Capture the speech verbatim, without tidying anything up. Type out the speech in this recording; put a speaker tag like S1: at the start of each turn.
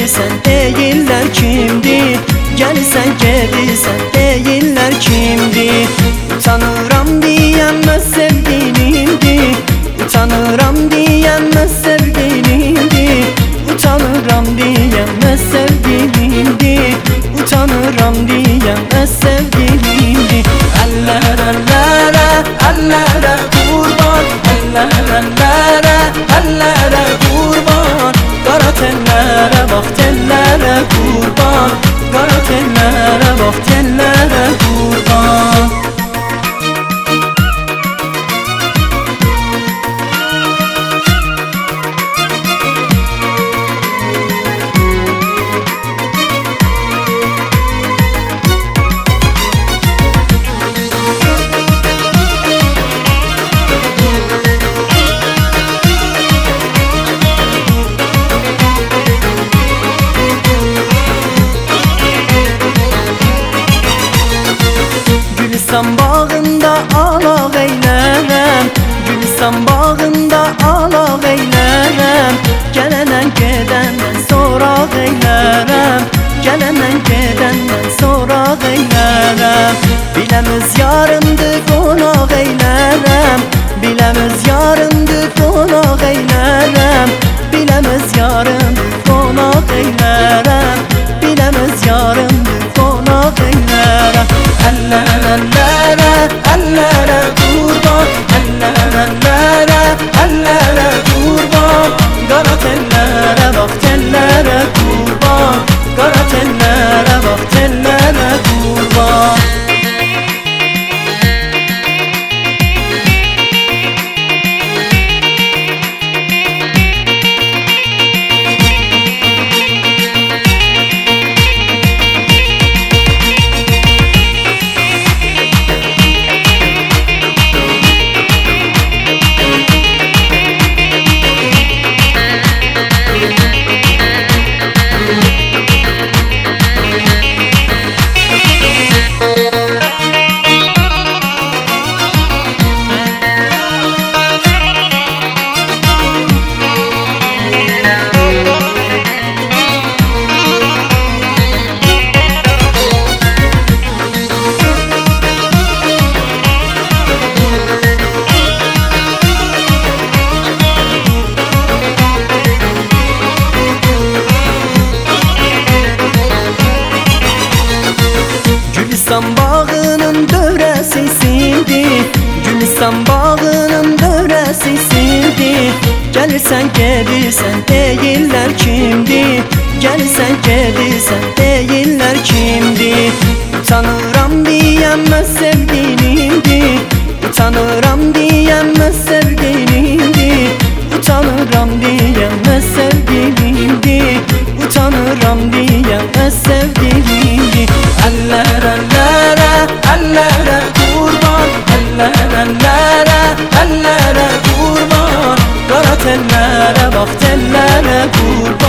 S1: gelirsen değiller kimdi? Gelirsen gelirsen değiller kimdi? Utanıram diyemez sevgilimdi, utanıram diyemez sevgilimdi, utanıram diyemez sevgilimdi, utanıram diyemez sevgilimdi. Eller ellere, ellere kurban, eller ellere, ellere kurban. Kara tellere bak tellere kurban, kara tellere bak tellere kurban. Gülistan bağında alaq eylərəm, Gülistan bağında alaq eylərəm. Gələnən gedəndən soraq eylərəm, gələnən gedəndən soraq eylərəm. Biləmiz yarımdır qonaq eylərəm, biləmiz yarımdır qonaq eylərəm, biləmiz yarımdır qonaq eylərəm, biləmiz yarımdır qonaq eylərəm. Eller ellere, ellere kurban, eller ellere, ellere kurban. Kara tellere bak tellere kurban, kara tellere bak tellere kurban. Gülistan bağının dörəsisindir, Gülistan bağının dörəsisindir. Gəlirsən gelirsən deyirlər kimdi? Gəlirsən gelirsən deyirlər kimdi? Utanıram diyemez sevgilimdi, utanıram diyemez sevgilimdi, utanıram diyemez sevgilimdi, utanıram diyemez sevgilimdi. Eller ellere, ellere kurban, eller ellere, ellere kurban. Kara tellere bak tellere kurban.